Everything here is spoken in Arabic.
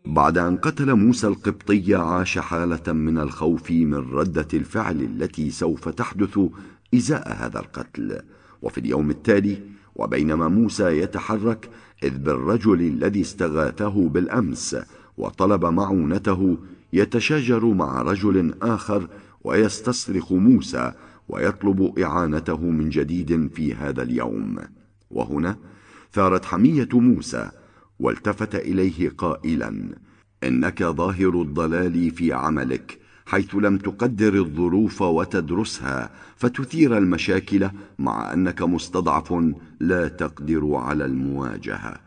بعد أن قتل موسى القبطي عاش حالة من الخوف من ردة الفعل التي سوف تحدث إزاء هذا القتل. وفي اليوم التالي وبينما موسى يتحرك إذ بالرجل الذي استغاثه بالأمس وطلب معونته يتشاجر مع رجل آخر ويستصرخ موسى ويطلب إعانته من جديد في هذا اليوم. وهنا ثارت حمية موسى والتفت إليه قائلا: إنك ظاهر الضلال في عملك، حيث لم تقدر الظروف وتدرسها فتثير المشاكل مع أنك مستضعف لا تقدر على المواجهة.